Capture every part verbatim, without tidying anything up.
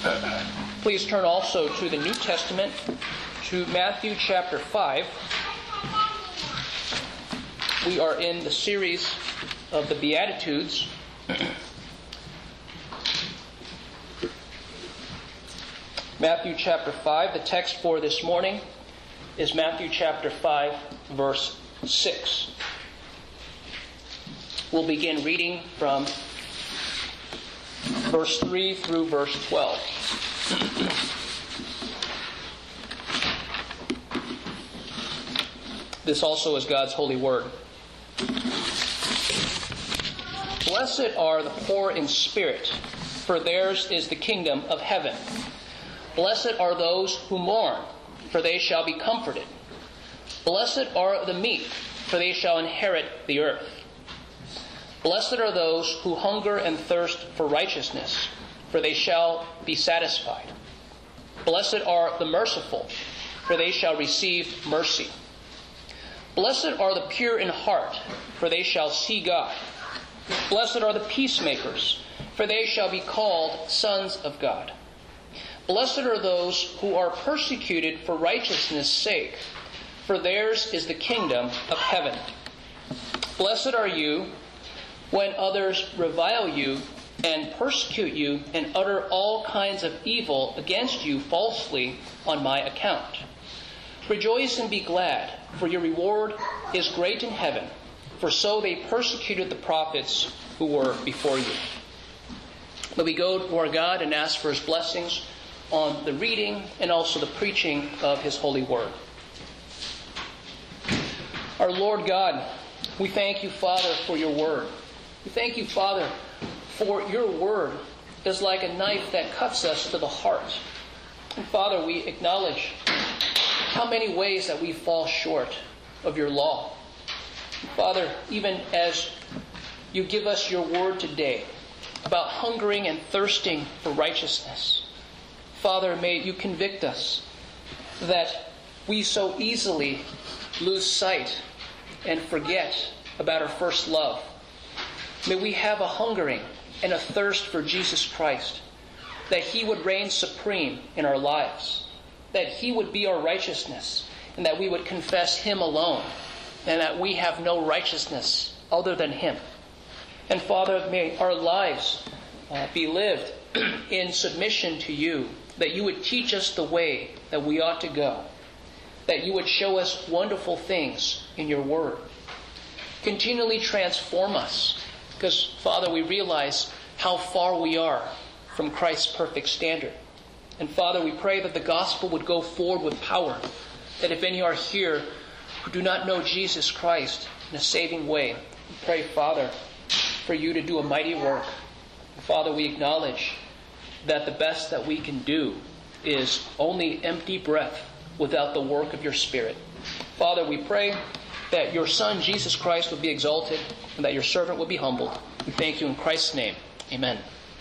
Please turn also to the New Testament, to Matthew chapter five. We are in the series of the Beatitudes. Matthew chapter five, the text for this morning is Matthew chapter five, verse six. We'll begin reading from verse three through verse twelve. This also is God's holy word. Blessed are the poor in spirit, for theirs is the kingdom of heaven. Blessed are those who mourn, for they shall be comforted. Blessed are the meek, for they shall inherit the earth. Blessed are those who hunger and thirst for righteousness, for they shall be satisfied. Blessed are the merciful, for they shall receive mercy. Blessed are the pure in heart, for they shall see God. Blessed are the peacemakers, for they shall be called sons of God. Blessed are those who are persecuted for righteousness' sake, for theirs is the kingdom of heaven. Blessed are you when others revile you and persecute you and utter all kinds of evil against you falsely on my account. Rejoice and be glad, for your reward is great in heaven, for so they persecuted the prophets who were before you. Let me go to our God and ask for His blessings on the reading and also the preaching of His holy word. Our Lord God, we thank you, Father, for your word. We thank you, Father, for your word is like a knife that cuts us to the heart. And Father, we acknowledge how many ways that we fall short of your law. And Father, even as you give us your word today about hungering and thirsting for righteousness, Father, may you convict us that we so easily lose sight and forget about our first love. May we have a hungering and a thirst for Jesus Christ, that He would reign supreme in our lives, that He would be our righteousness, and that we would confess Him alone, and that we have no righteousness other than Him. And Father, may our lives uh, be lived in submission to you, that you would teach us the way that we ought to go, that you would show us wonderful things in your word. Continually transform us, because, Father, we realize how far we are from Christ's perfect standard. And, Father, we pray that the gospel would go forward with power, that if any are here who do not know Jesus Christ in a saving way, we pray, Father, for you to do a mighty work. And, Father, we acknowledge that the best that we can do is only empty breath without the work of your Spirit. Father, we pray that your Son, Jesus Christ, would be exalted and that your servant would be humbled. We thank you in Christ's name. Amen.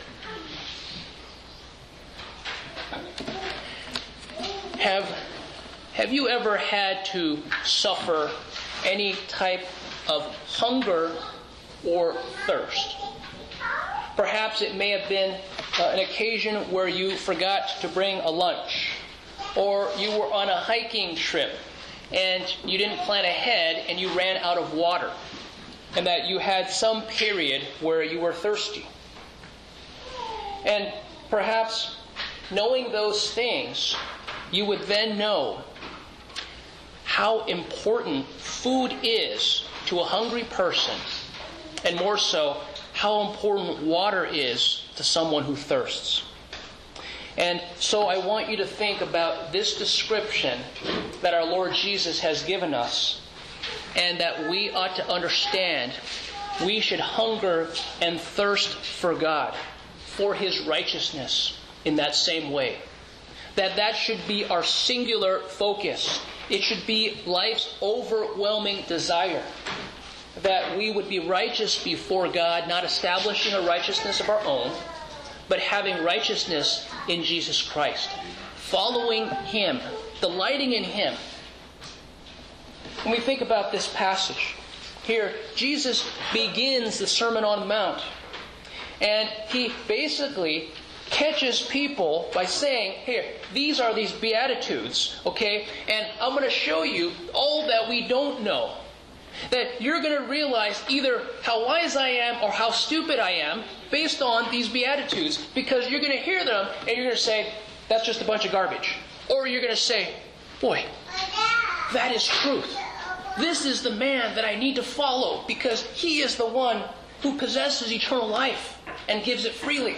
Have, have you ever had to suffer any type of hunger or thirst? Perhaps it may have been uh, an occasion where you forgot to bring a lunch, or you were on a hiking trip and you didn't plan ahead and you ran out of water, and that you had some period where you were thirsty. And perhaps knowing those things, you would then know how important food is to a hungry person, and more so, how important water is to someone who thirsts. And so I want you to think about this description that our Lord Jesus has given us, and that we ought to understand we should hunger and thirst for God, for His righteousness in that same way. That that should be our singular focus. It should be life's overwhelming desire, that we would be righteous before God, not establishing a righteousness of our own, but having righteousness in Jesus Christ, following Him, delighting in Him. When we think about this passage, here Jesus begins the Sermon on the Mount, and He basically catches people by saying, here, these are these Beatitudes, okay? And I'm going to show you all that we don't know. That you're going to realize either how wise I am or how stupid I am based on these Beatitudes. Because you're going to hear them and you're going to say, that's just a bunch of garbage. Or you're going to say, boy, that is truth. This is the man that I need to follow because he is the one who possesses eternal life and gives it freely.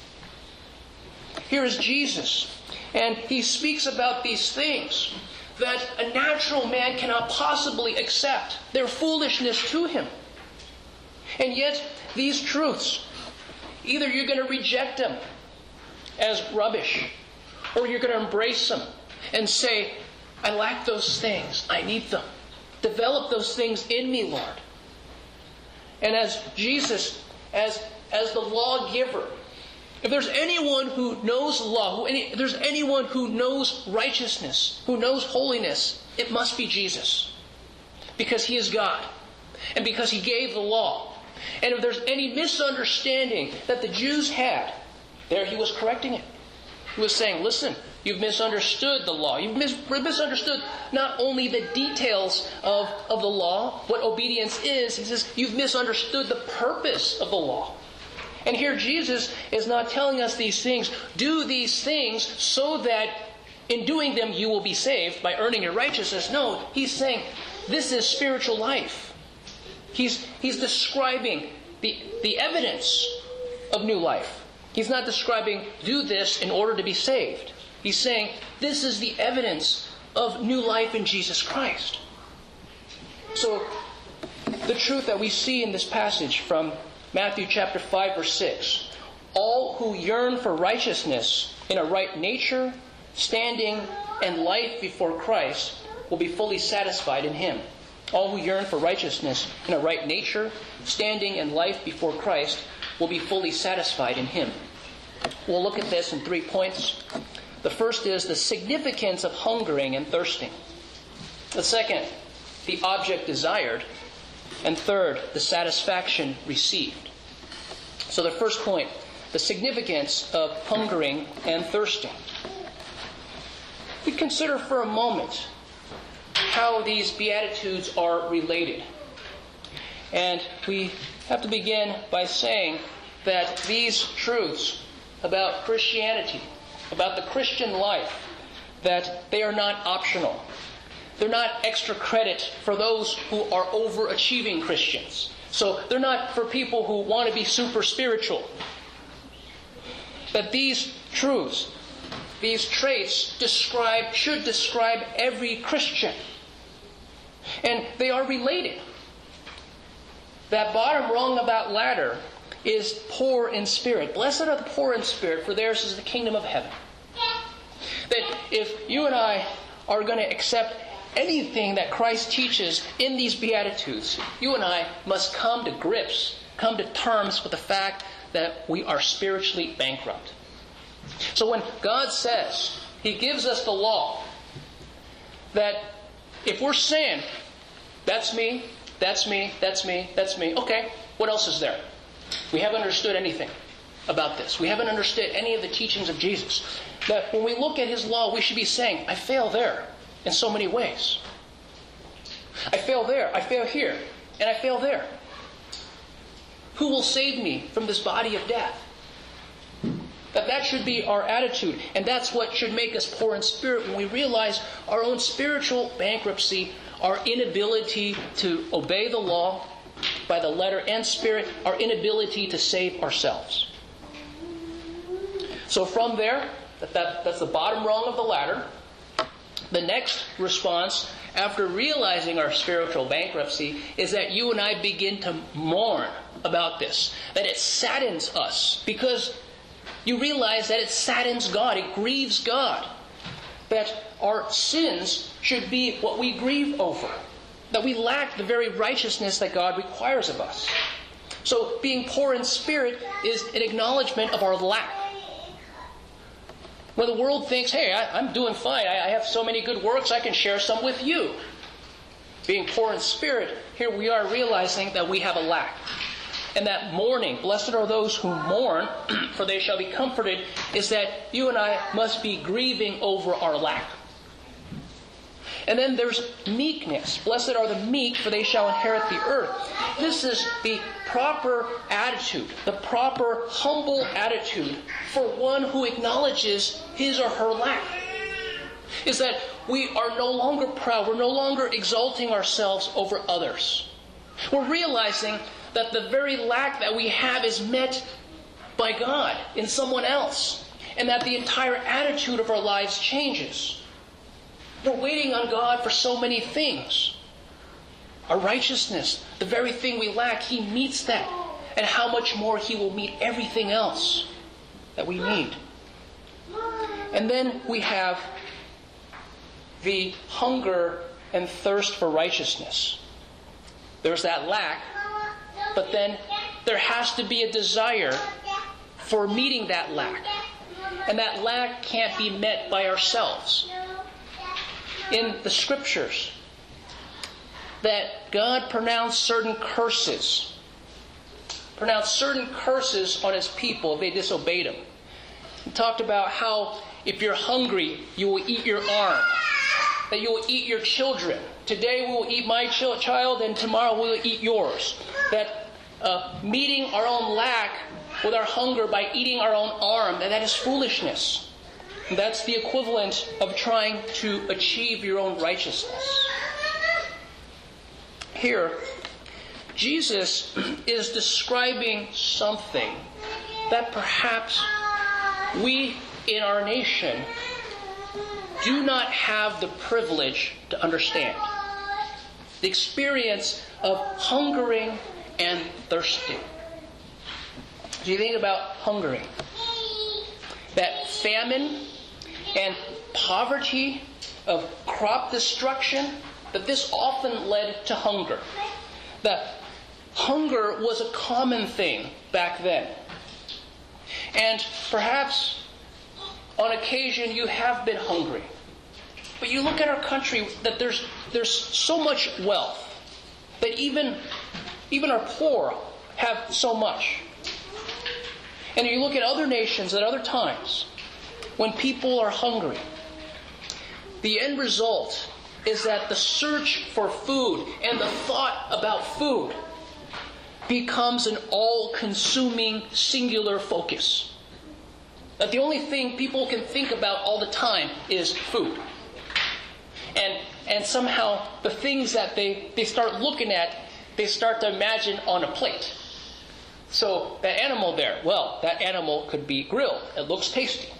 Here is Jesus, and he speaks about these things that a natural man cannot possibly accept. They're foolishness to him. And yet, these truths, either you're going to reject them as rubbish, or you're going to embrace them and say, I lack those things. I need them. Develop those things in me, Lord. And as Jesus, as, as the lawgiver, if there's anyone who knows law, who any, if there's anyone who knows righteousness, who knows holiness, it must be Jesus. Because he is God. And because he gave the law. And if there's any misunderstanding that the Jews had, there he was correcting it. He was saying, listen, you've misunderstood the law. You've mis- misunderstood not only the details of, of the law, what obedience is. He says, you've misunderstood the purpose of the law. And here Jesus is not telling us these things. Do these things so that in doing them you will be saved by earning your righteousness. No, he's saying this is spiritual life. He's, he's describing the, the evidence of new life. He's not describing do this in order to be saved. He's saying this is the evidence of new life in Jesus Christ. So the truth that we see in this passage from Matthew chapter five, verse six. All who yearn for righteousness in a right nature, standing, and life before Christ will be fully satisfied in Him. All who yearn for righteousness in a right nature, standing, and life before Christ will be fully satisfied in Him. We'll look at this in three points. The first is the significance of hungering and thirsting. The second, the object desired. And third, the satisfaction received. So the first point, the significance of hungering and thirsting. We consider for a moment how these Beatitudes are related. And we have to begin by saying that these truths about Christianity, about the Christian life, that they are not optional. They're not extra credit for those who are overachieving Christians. So they're not for people who want to be super spiritual. That these truths, these traits describe, should describe every Christian. And they are related. That bottom rung of that ladder is poor in spirit. Blessed are the poor in spirit, for theirs is the kingdom of heaven. That if you and I are going to accept anything that Christ teaches in these Beatitudes, you and I must come to grips, come to terms with the fact that we are spiritually bankrupt. So when God says, He gives us the law, that if we're saying, that's me, that's me, that's me, that's me, okay, what else is there? We haven't understood anything about this. We haven't understood any of the teachings of Jesus. That when we look at His law, we should be saying, I fail there in so many ways. I fail there, I fail here, and I fail there. Who will save me from this body of death? That that should be our attitude, and that's what should make us poor in spirit when we realize our own spiritual bankruptcy, our inability to obey the law by the letter and spirit, our inability to save ourselves. So from there, that, that, that's the bottom rung of the ladder. The next response, after realizing our spiritual bankruptcy, is that you and I begin to mourn about this. That it saddens us. Because you realize that it saddens God. It grieves God. That our sins should be what we grieve over. That we lack the very righteousness that God requires of us. So being poor in spirit is an acknowledgement of our lack. When the world thinks, hey, I, I'm doing fine. I, I have so many good works, I can share some with you. Being poor in spirit, here we are realizing that we have a lack. And that mourning, blessed are those who mourn, for they shall be comforted, is that you and I must be grieving over our lack. And then there's meekness. Blessed are the meek, for they shall inherit the earth. This is the proper attitude, the proper humble attitude for one who acknowledges his or her lack. Is that we are no longer proud. We're no longer exalting ourselves over others. We're realizing that the very lack that we have is met by God in someone else, and that the entire attitude of our lives changes. We're waiting on God for so many things. Our righteousness, the very thing we lack, He meets that. And how much more He will meet everything else that we need. And then we have the hunger and thirst for righteousness. There's that lack, but then there has to be a desire for meeting that lack. And that lack can't be met by ourselves. In the Scriptures, that God pronounced certain curses, pronounced certain curses on His people if they disobeyed Him. He talked about how if you're hungry, you will eat your arm, that you will eat your children. Today we will eat my ch- child, and tomorrow we will eat yours. That uh, meeting our own lack with our hunger by eating our own arm, that that is foolishness. That's the equivalent of trying to achieve your own righteousness. Here, Jesus is describing something that perhaps we in our nation do not have the privilege to understand. The experience of hungering and thirsting. Do you think about hungering? That famine and poverty of crop destruction, that this often led to hunger. That hunger was a common thing back then. And perhaps on occasion you have been hungry. But you look at our country, that there's there's so much wealth, that even, even our poor have so much. And you look at other nations at other times, when people are hungry, the end result is that the search for food and the thought about food becomes an all-consuming singular focus. That the only thing people can think about all the time is food. And and somehow the things that they, they start looking at, they start to imagine on a plate. So that animal there, well, that animal could be grilled. It looks tasty.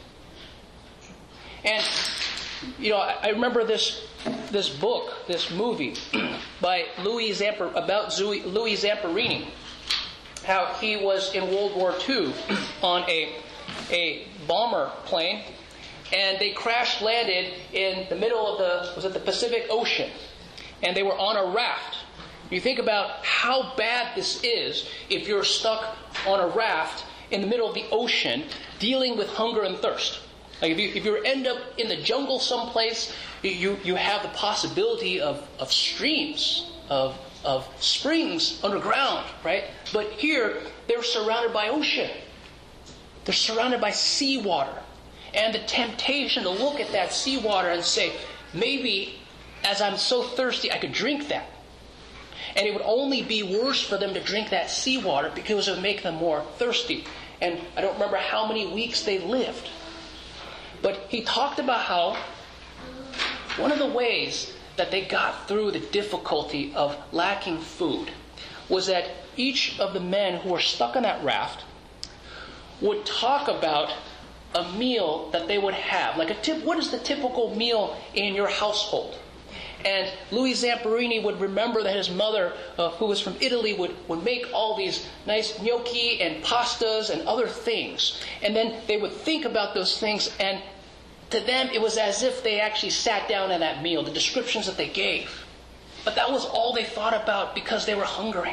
And, you know, I, I remember this this book, this movie by Louis Zampar, about Louis Zamperini, how he was in World War Two on a a bomber plane, and they crash landed in the middle of the was it the Pacific Ocean, and they were on a raft. You think about how bad this is if you're stuck on a raft in the middle of the ocean dealing with hunger and thirst. Like if you if you end up in the jungle someplace, you, you have the possibility of, of streams, of of springs underground, right? But here they're surrounded by ocean. They're surrounded by seawater. And the temptation to look at that seawater and say, maybe as I'm so thirsty I could drink that. And it would only be worse for them to drink that seawater because it would make them more thirsty. And I don't remember how many weeks they lived. But he talked about how one of the ways that they got through the difficulty of lacking food was that each of the men who were stuck on that raft would talk about a meal that they would have. Like a tip, what is the typical meal in your household? And Louis Zamperini would remember that his mother, uh, who was from Italy, would, would make all these nice gnocchi and pastas and other things. And then they would think about those things, and to them it was as if they actually sat down at that meal, the descriptions that they gave. But that was all they thought about because they were hungering.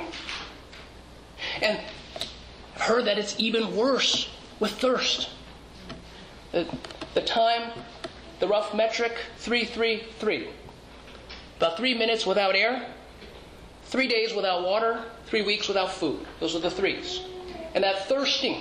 And I've heard that it's even worse with thirst. The, the time, the rough metric, three three three. About three minutes without air, three days without water, Three weeks without food. Those are the threes. And that thirsting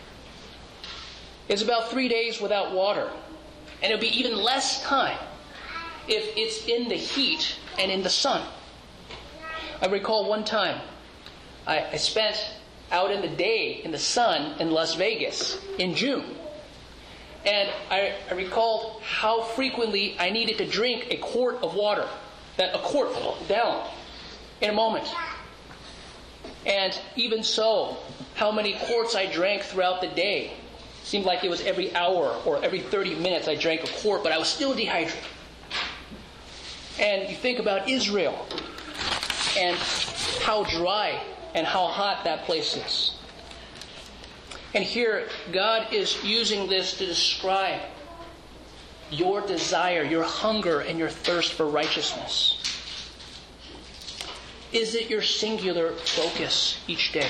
is about three days without water. And it'll be even less time if it's in the heat and in the sun. I recall one time I, I spent out in the day in the sun in Las Vegas in June. And I, I recalled how frequently I needed to drink a quart of water. That a quart down in a moment. And even so, how many quarts I drank throughout the day. Seemed like it was every hour or every thirty minutes I drank a quart, but I was still dehydrated. And you think about Israel and how dry and how hot that place is. And here, God is using this to describe your desire, your hunger, and your thirst for righteousness. Is it your singular focus each day?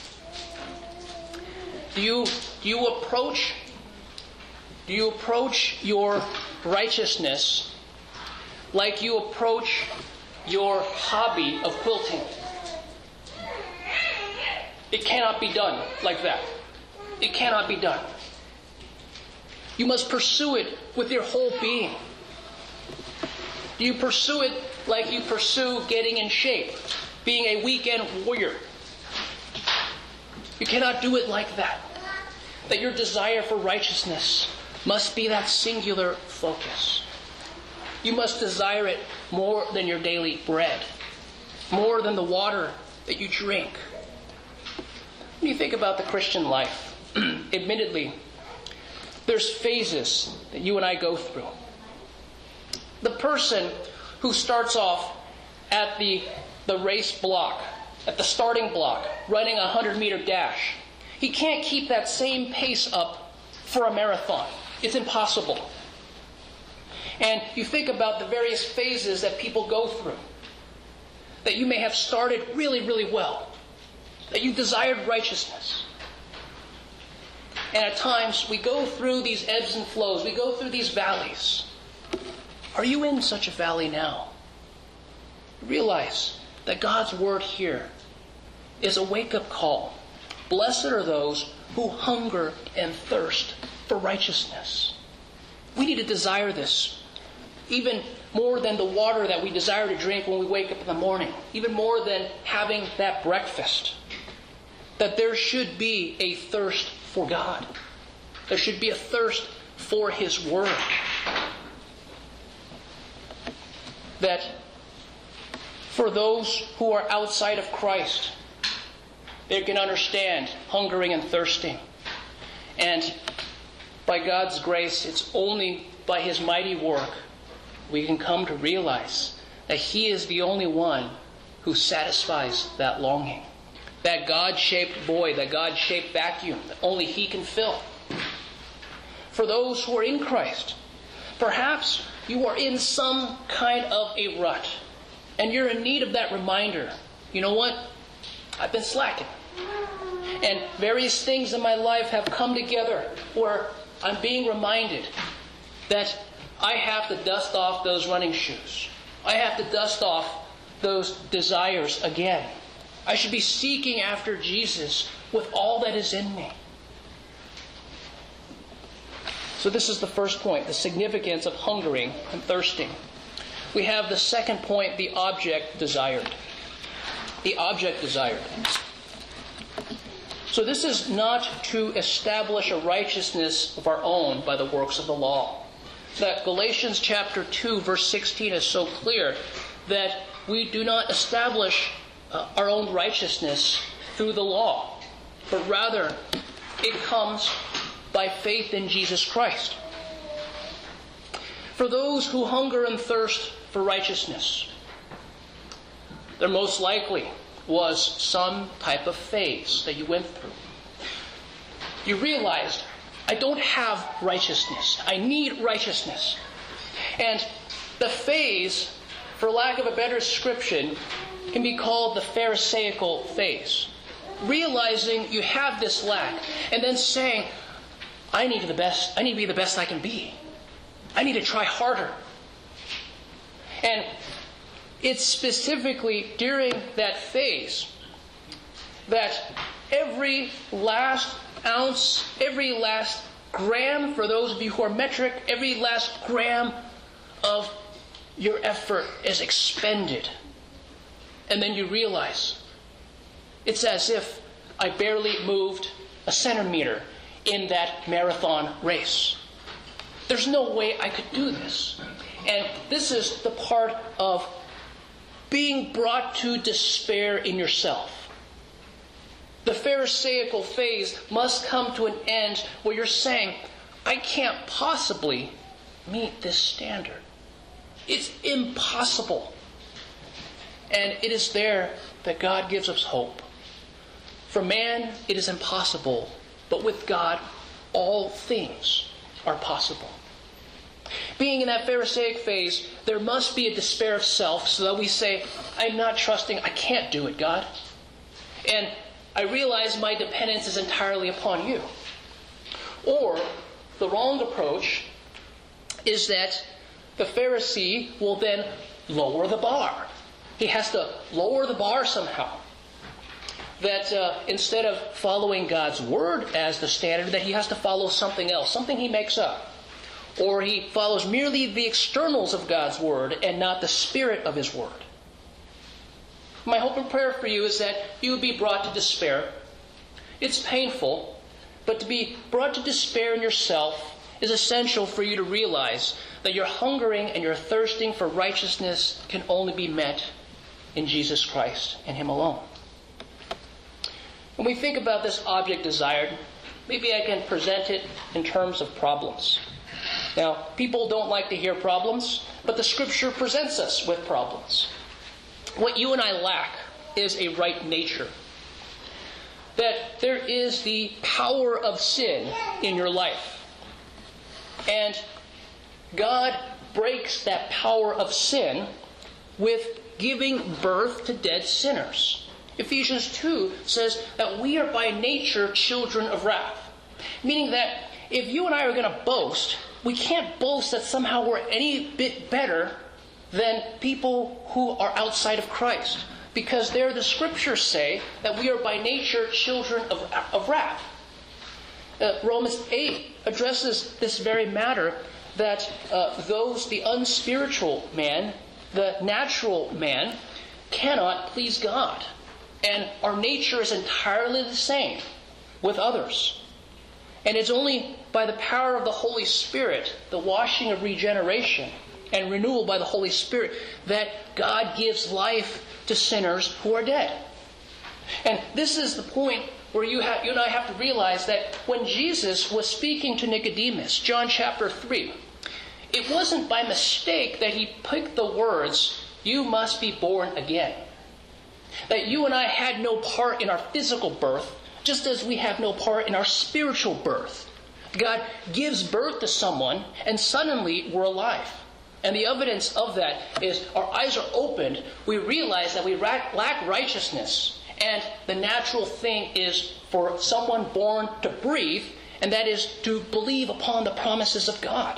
Do you, do you approach, do you approach your righteousness like you approach your hobby of quilting? It cannot be done like that. It cannot be done. You must pursue it with your whole being. Do you pursue it like you pursue getting in shape, being a weekend warrior? You cannot do it like that. That your desire for righteousness must be that singular focus. You must desire it more than your daily bread, more than the water that you drink. When you think about the Christian life, admittedly, there's phases that you and I go through. The person who starts off at the, the race block, at the starting block, running a hundred-meter dash, he can't keep that same pace up for a marathon. It's impossible. And you think about the various phases that people go through. That you may have started really, really well. That you desired righteousness. And at times, we go through these ebbs and flows. We go through these valleys. Are you in such a valley now? Realize that God's word here is a wake-up call. Blessed are those who hunger and thirst for righteousness. We need to desire this, even more than the water that we desire to drink when we wake up in the morning, even more than having that breakfast. That there should be a thirst for God. There should be a thirst for His Word. That for those who are outside of Christ, they can understand hungering and thirsting. And by God's grace, it's only by His mighty work we can come to realize that He is the only one who satisfies that longing. That God-shaped void, that God-shaped vacuum that only He can fill. For those who are in Christ, perhaps you are in some kind of a rut, and you're in need of that reminder. You know what? I've been slacking. And various things in my life have come together where I'm being reminded that I have to dust off those running shoes. I have to dust off those desires again. I should be seeking after Jesus with all that is in me. So this is the first point, the significance of hungering and thirsting. We have the second point, the object desired. The object desired. So this is not to establish a righteousness of our own by the works of the law. That Galatians chapter two, verse sixteen is so clear that we do not establish Uh, our own righteousness through the law, but rather it comes by faith in Jesus Christ. For those who hunger and thirst for righteousness, there most likely was some type of phase that you went through. You realized, I don't have righteousness. I need righteousness. And the phase, for lack of a better description, can be called the Pharisaical phase. Realizing you have this lack, and then saying, I need the best, I need to be the best I can be. I need to try harder. And it's specifically during that phase that every last ounce, every last gram, for those of you who are metric, every last gram of your effort is expended. And then you realize it's as if I barely moved a centimeter in that marathon race. There's no way I could do this. And this is the part of being brought to despair in yourself. The Pharisaical phase must come to an end where you're saying, I can't possibly meet this standard. It's impossible. And it is there that God gives us hope. For man, it is impossible, but with God, all things are possible. Being in that Pharisaic phase, there must be a despair of self so that we say, I'm not trusting, I can't do it, God. And I realize my dependence is entirely upon you. Or, the wrong approach is that the Pharisee will then lower the bar. He has to lower the bar somehow. That uh, instead of following God's Word as the standard, that he has to follow something else, something he makes up. Or he follows merely the externals of God's Word and not the spirit of His Word. My hope and prayer for you is that you would be brought to despair. It's painful, but to be brought to despair in yourself is essential for you to realize that your hungering and your thirsting for righteousness can only be met in Jesus Christ and Him alone. When we think about this object desired, maybe I can present it in terms of problems. Now, people don't like to hear problems, but the Scripture presents us with problems. What you and I lack is a right nature. That there is the power of sin in your life. And God breaks that power of sin with giving birth to dead sinners. Ephesians two says that we are by nature children of wrath. Meaning that if you and I are going to boast, we can't boast that somehow we're any bit better than people who are outside of Christ. Because there the Scriptures say that we are by nature children of, of wrath. Uh, Romans eight addresses this very matter, that uh, those, the unspiritual man, the natural man, cannot please God. And our nature is entirely the same with others. And it's only by the power of the Holy Spirit, the washing of regeneration and renewal by the Holy Spirit, that God gives life to sinners who are dead. And this is the point where you, have, you and I have to realize that when Jesus was speaking to Nicodemus, John chapter three, it wasn't by mistake that he picked the words, you must be born again. That you and I had no part in our physical birth, just as we have no part in our spiritual birth. God gives birth to someone, and suddenly we're alive. And the evidence of that is our eyes are opened. We realize that we lack righteousness. And the natural thing is for someone born to breathe, and that is to believe upon the promises of God.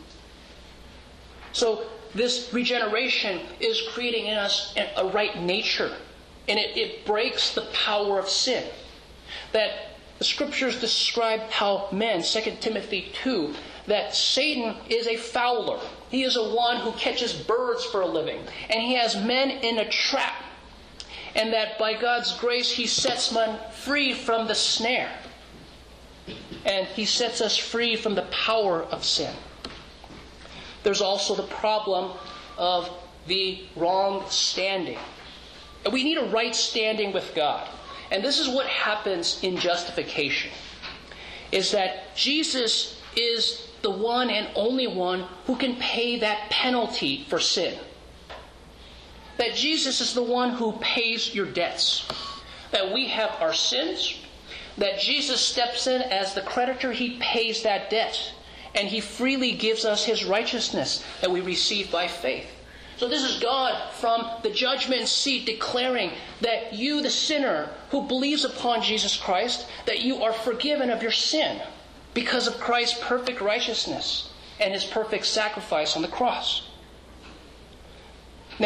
So this regeneration is creating in us a right nature. And it, it breaks the power of sin. That the Scriptures describe how men, Second Timothy two, that Satan is a fowler. He is a one who catches birds for a living. And he has men in a trap. And that by God's grace he sets men free from the snare. And he sets us free from the power of sin. There's also the problem of the wrong standing. We need a right standing with God. And this is what happens in justification. Is that Jesus is the one and only one who can pay that penalty for sin. That Jesus is the one who pays your debts. That we have our sins. That Jesus steps in as the creditor. He pays that debt. And He freely gives us His righteousness that we receive by faith. So this is God from the judgment seat declaring that you, the sinner who believes upon Jesus Christ, that you are forgiven of your sin because of Christ's perfect righteousness and His perfect sacrifice on the cross. Now,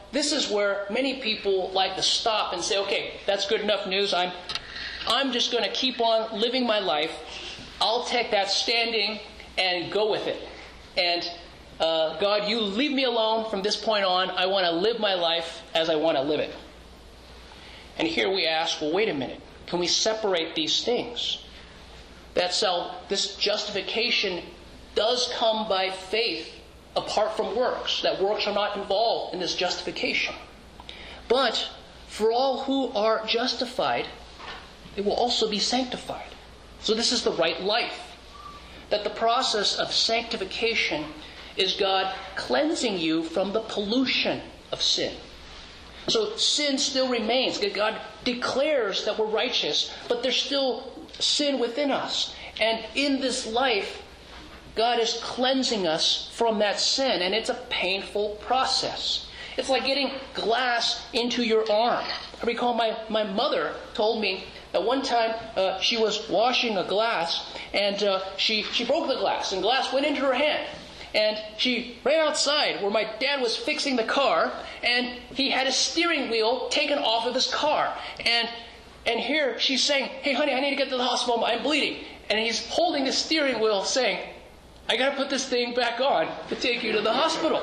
this is where many people like to stop and say, okay, that's good enough news. I'm, I'm just going to keep on living my life. I'll take that standing and go with it. And uh, God, you leave me alone from this point on. I want to live my life as I want to live it. And here we ask, well, wait a minute. Can we separate these things? That's how this justification does come by faith apart from works. That works are not involved in this justification. But for all who are justified, they will also be sanctified. So this is the right life. That the process of sanctification is God cleansing you from the pollution of sin. So sin still remains. God declares that we're righteous, but there's still sin within us. And in this life, God is cleansing us from that sin, and it's a painful process. It's like getting glass into your arm. I recall my, my mother told me that one time uh, she was washing a glass, and uh, she, she broke the glass, and glass went into her hand. And she ran outside where my dad was fixing the car, and he had a steering wheel taken off of his car. And and here she's saying, hey honey, I need to get to the hospital, I'm bleeding. And he's holding the steering wheel saying, I got to put this thing back on to take you to the hospital.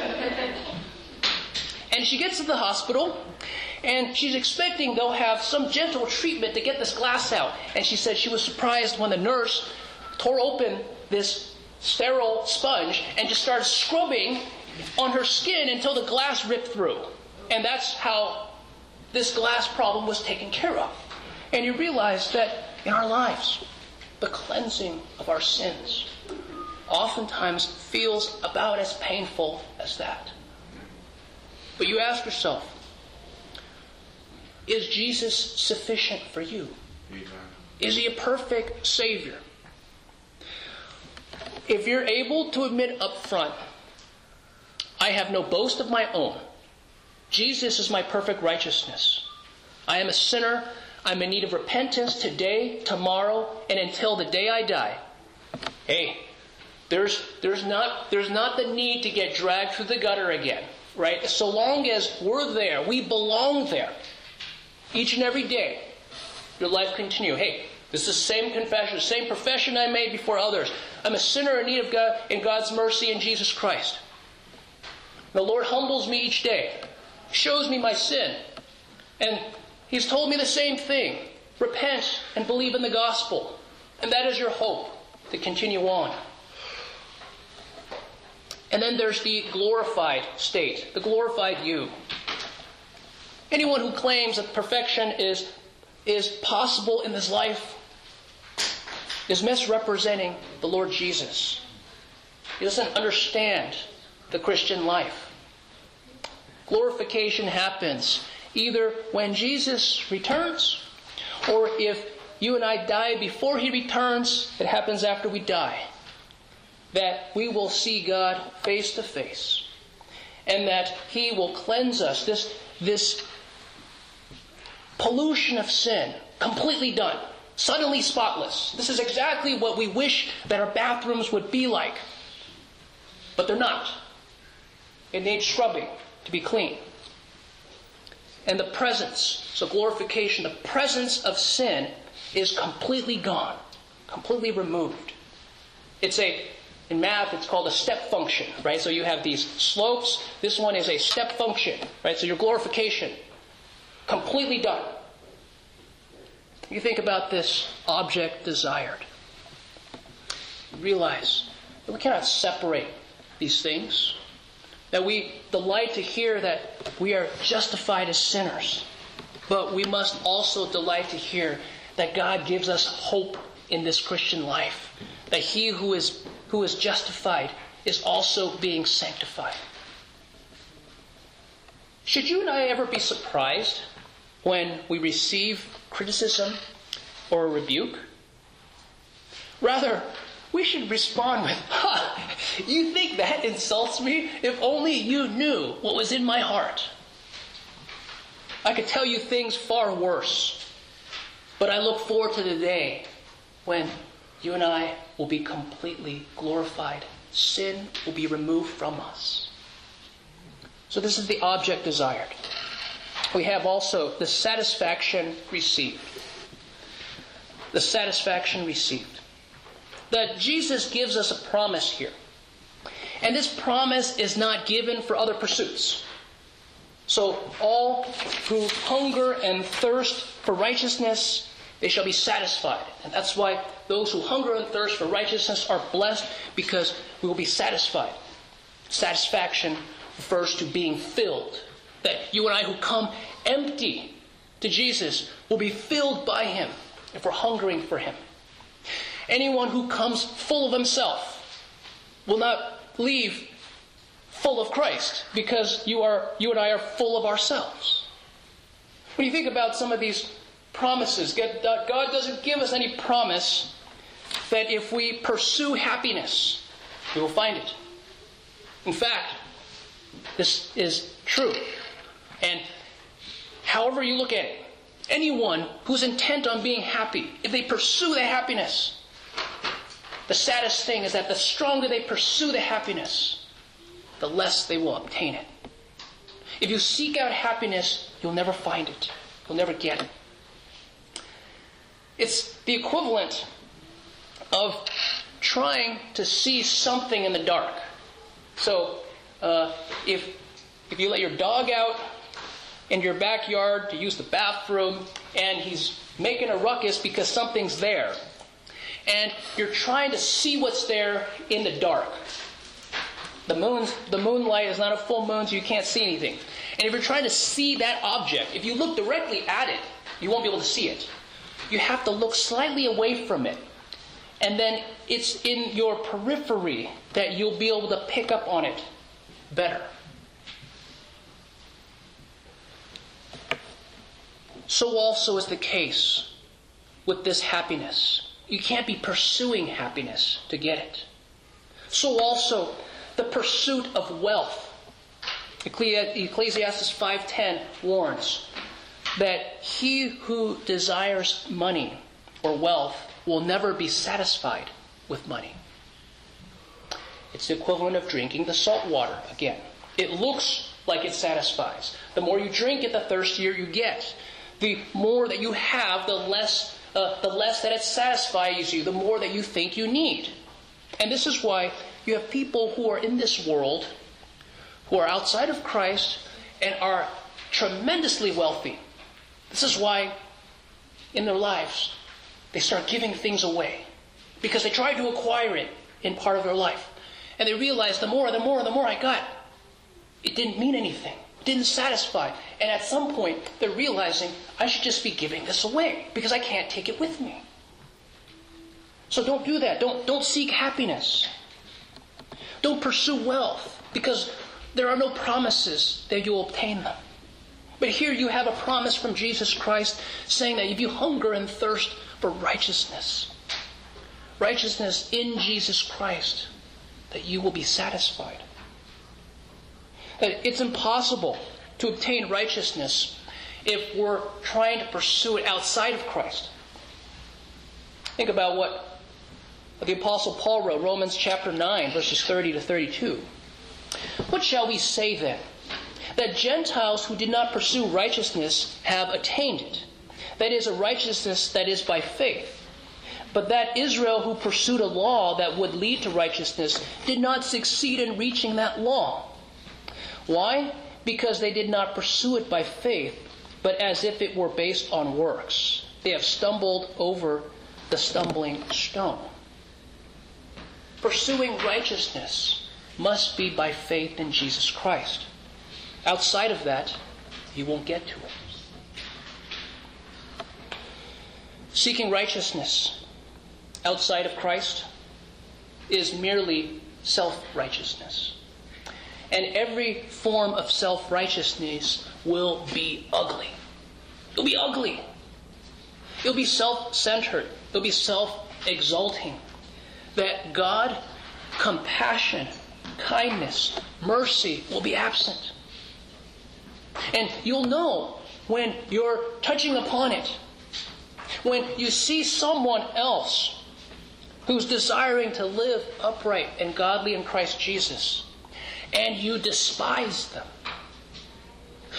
And she gets to the hospital, and she's expecting they'll have some gentle treatment to get this glass out. And she said she was surprised when the nurse tore open this sterile sponge and just started scrubbing on her skin until the glass ripped through. And that's how this glass problem was taken care of. And you realize that in our lives, the cleansing of our sins oftentimes feels about as painful as that. But you ask yourself, is Jesus sufficient for you? Amen. Is he a perfect Savior? If you're able to admit up front, I have no boast of my own. Jesus is my perfect righteousness. I am a sinner. I'm in need of repentance today, tomorrow, and until the day I die. Hey, there's there's not there's not the need to get dragged through the gutter again, right? So long as we're there, we belong there. Each and every day, your life continue. Hey, this is the same confession, the same profession I made before others. I'm a sinner in need of God, in God's mercy in Jesus Christ. The Lord humbles me each day, shows me my sin, and He's told me the same thing. Repent and believe in the gospel. And that is your hope to continue on. And then there's the glorified state, the glorified you. Anyone who claims that perfection is, is possible in this life is misrepresenting the Lord Jesus. He doesn't understand the Christian life. Glorification happens either when Jesus returns, or if you and I die before He returns, it happens after we die. That we will see God face to face. And that He will cleanse us. This, this pollution of sin, completely done. Suddenly spotless. This is exactly what we wish that our bathrooms would be like. But they're not. It needs scrubbing to be clean. And the presence, so glorification, the presence of sin is completely gone. Completely removed. It's a, in math, it's called a step function, right? So you have these slopes. This one is a step function, right? So your glorification, completely done. You think about this object desired. You realize that we cannot separate these things. That we delight to hear that we are justified as sinners. But we must also delight to hear that God gives us hope in this Christian life. That he who is, who is justified is also being sanctified. Should you and I ever be surprised when we receive criticism or a rebuke? Rather, we should respond with, ha, you think that insults me? If only you knew what was in my heart. I could tell you things far worse. But I look forward to the day when you and I will be completely glorified. Sin will be removed from us. So this is the object desired. We have also the satisfaction received. The satisfaction received. That Jesus gives us a promise here. And this promise is not given for other pursuits. So all who hunger and thirst for righteousness, they shall be satisfied. And that's why those who hunger and thirst for righteousness are blessed, because we will be satisfied. Satisfaction refers to being filled. That you and I who come empty to Jesus will be filled by Him if we're hungering for Him. Anyone who comes full of himself will not leave full of Christ, because you are you and I are full of ourselves. When you think about some of these promises, God doesn't give us any promise that if we pursue happiness, we will find it. In fact, this is true. And however you look at it, anyone who's intent on being happy, if they pursue the happiness, the saddest thing is that the stronger they pursue the happiness, the less they will obtain it. If you seek out happiness, you'll never find it. You'll never get it. It's the equivalent of trying to see something in the dark. So, uh, if if you let your dog out in your backyard to use the bathroom, and he's making a ruckus because something's there, and you're trying to see what's there in the dark. The moon's, the moonlight is not a full moon, so you can't see anything. And if you're trying to see that object, if you look directly at it, you won't be able to see it. You have to look slightly away from it. And then it's in your periphery that you'll be able to pick up on it better. So also is the case with this happiness. You can't be pursuing happiness to get it. So also the pursuit of wealth. Ecclesiastes five ten warns that he who desires money or wealth will never be satisfied with money. It's the equivalent of drinking the salt water again. It looks like it satisfies. The more you drink it, the thirstier you get. The more that you have, the less, uh, the less that it satisfies you, the more that you think you need. And this is why you have people who are in this world, who are outside of Christ, and are tremendously wealthy. This is why in their lives they start giving things away, because they tried to acquire it in part of their life. And they realize the more, the more, the more I got, it didn't mean anything. It didn't satisfy. And at some point, they're realizing, I should just be giving this away because I can't take it with me. So don't do that. Don't, don't seek happiness. Don't pursue wealth, because there are no promises that you'll obtain them. But here you have a promise from Jesus Christ saying that if you hunger and thirst for righteousness, righteousness in Jesus Christ, that you will be satisfied. That it's impossible to obtain righteousness if we're trying to pursue it outside of Christ. Think about what the Apostle Paul wrote, Romans chapter nine, verses thirty to thirty-two. What shall we say then? That Gentiles who did not pursue righteousness have attained it. That is, a righteousness that is by faith. But that Israel who pursued a law that would lead to righteousness did not succeed in reaching that law. Why? Because they did not pursue it by faith, but as if it were based on works. They have stumbled over the stumbling stone. Pursuing righteousness must be by faith in Jesus Christ. Outside of that, you won't get to it. Seeking righteousness outside of Christ is merely self-righteousness. And every form of self-righteousness will be ugly. It'll be ugly. It'll be self-centered. It'll be self-exalting. That God, compassion, kindness, mercy will be absent. And you'll know when you're touching upon it. When you see someone else who's desiring to live upright and godly in Christ Jesus, and you despise them,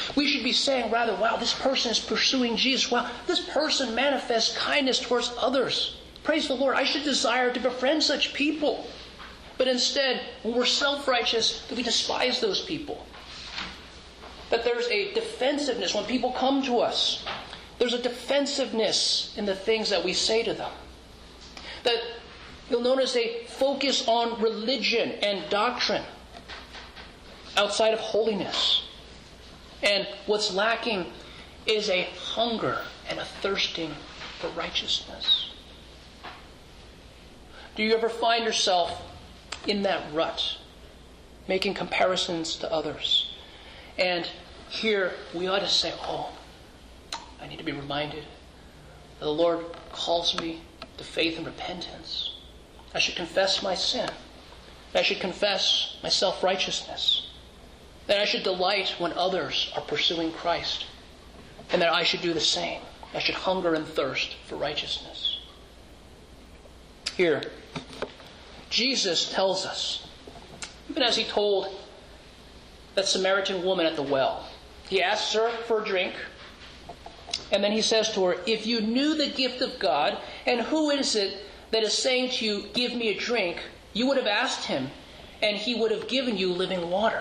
We should be saying rather, wow, this person is pursuing Jesus. Wow, this person manifests kindness towards others. Praise the Lord. I should desire to befriend such people. But instead, when we're self-righteous, that we despise those people. That there's a defensiveness when people come to us. There's a defensiveness in the things that we say to them. That you'll notice a focus on religion and doctrine outside of holiness. And what's lacking is a hunger and a thirsting for righteousness. Do you ever find yourself in that rut, making comparisons to others? And here we ought to say, oh, I need to be reminded that the Lord calls me to faith and repentance. I should confess my sin. I should confess my self-righteousness. That I should delight when others are pursuing Christ. And that I should do the same. I should hunger and thirst for righteousness. Here, Jesus tells us, even as he told that Samaritan woman at the well, he asks her for a drink, and then he says to her, if you knew the gift of God, and who is it that is saying to you, give me a drink, you would have asked him, and he would have given you living water.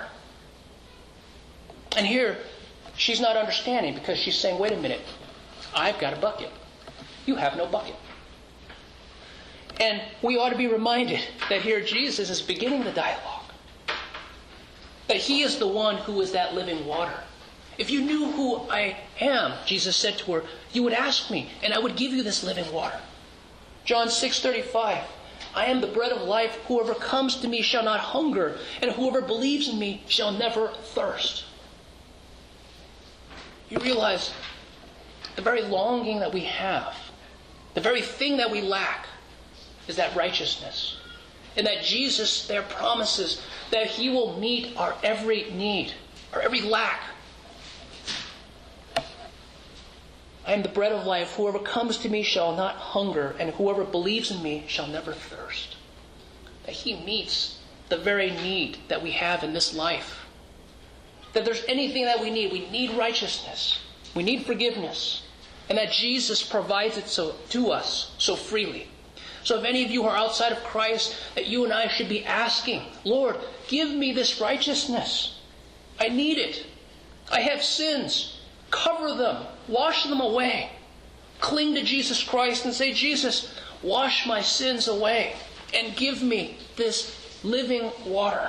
And here, she's not understanding because she's saying, wait a minute, I've got a bucket. You have no bucket. And we ought to be reminded that here Jesus is beginning the dialogue. That he is the one who is that living water. If you knew who I am, Jesus said to her, you would ask me, and I would give you this living water. John six thirty-five, I am the bread of life. Whoever comes to me shall not hunger, and whoever believes in me shall never thirst. You realize the very longing that we have, the very thing that we lack, is that righteousness. And that Jesus there promises that he will meet our every need, our every lack. I am the bread of life. Whoever comes to me shall not hunger, and whoever believes in me shall never thirst. That he meets the very need that we have in this life. That there's anything that we need. We need righteousness. We need forgiveness. And that Jesus provides it so to us so freely. So if any of you are outside of Christ, that you and I should be asking, Lord, give me this righteousness. I need it. I have sins. Cover them. Wash them away. Cling to Jesus Christ and say, Jesus, wash my sins away and give me this living water.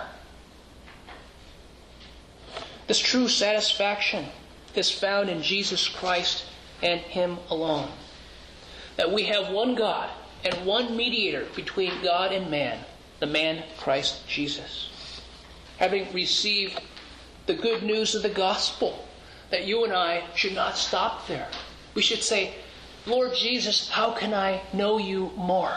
This true satisfaction is found in Jesus Christ and him alone. That we have one God and one mediator between God and man, the man Christ Jesus. Having received the good news of the gospel, that you and I should not stop there. We should say, Lord Jesus, how can I know you more?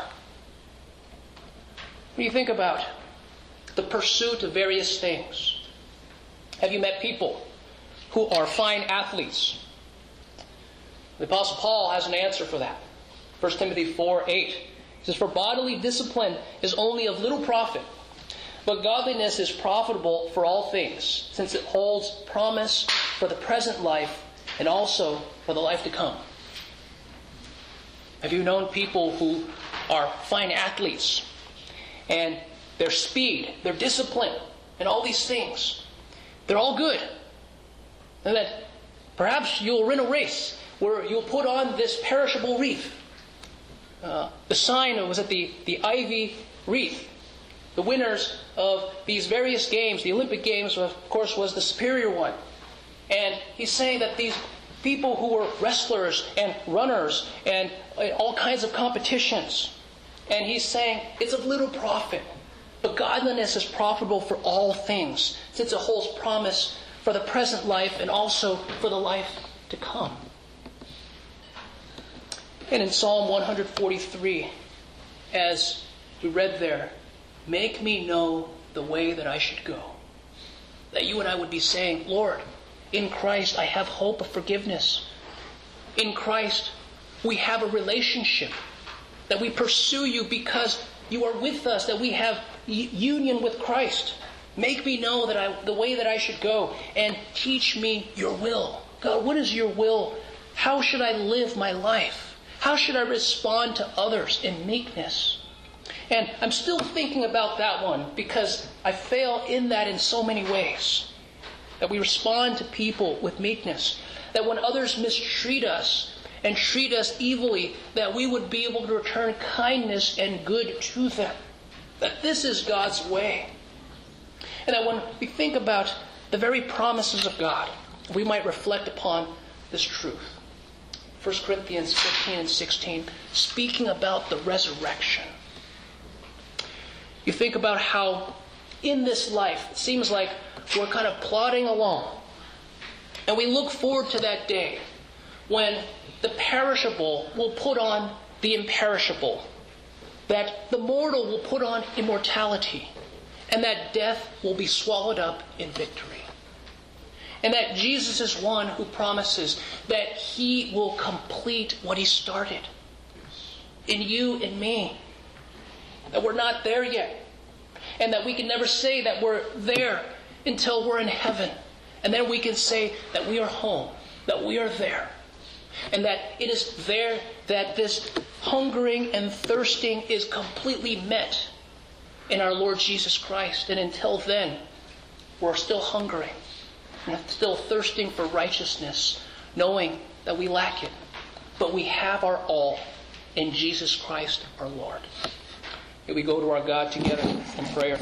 What do you think about the pursuit of various things? Have you met people who are fine athletes? The Apostle Paul has an answer for that. First Timothy four eight. He says, for bodily discipline is only of little profit, but godliness is profitable for all things, since it holds promise for the present life and also for the life to come. Have you known people who are fine athletes, and their speed, their discipline, and all these things, they're all good? And that perhaps you'll run a race where you'll put on this perishable wreath. Uh, the sign was at the, the ivy wreath. The winners of these various games, the Olympic Games, of course, was the superior one. And he's saying that these people who were wrestlers and runners and all kinds of competitions, and he's saying it's of little profit, but godliness is profitable for all things, since it holds promise for the present life and also for the life to come. And in Psalm one forty-three, as we read there, make me know the way that I should go. That you and I would be saying, Lord, in Christ I have hope of forgiveness. In Christ we have a relationship. That we pursue you because you are with us. That we have union with Christ. Make me know that I, the way that I should go, and teach me your will. God, what is your will? How should I live my life? How should I respond to others in meekness? And I'm still thinking about that one because I fail in that in so many ways. That we respond to people with meekness. That when others mistreat us and treat us evilly, that we would be able to return kindness and good to them. That this is God's way. And that when we think about the very promises of God, we might reflect upon this truth. First Corinthians fifteen and sixteen, speaking about the resurrection. You think about how in this life, it seems like we're kind of plodding along. And we look forward to that day when the perishable will put on the imperishable. That the mortal will put on immortality. And that death will be swallowed up in victory. And that Jesus is one who promises that He will complete what He started. In you and me. That we're not there yet. And that we can never say that we're there until we're in heaven. And then we can say that we are home. That we are there. And that it is there that this hungering and thirsting is completely met in our Lord Jesus Christ. And until then, we're still hungering. And still thirsting for righteousness, knowing that we lack it. But we have our all in Jesus Christ our Lord. Here we go to our God together in prayer.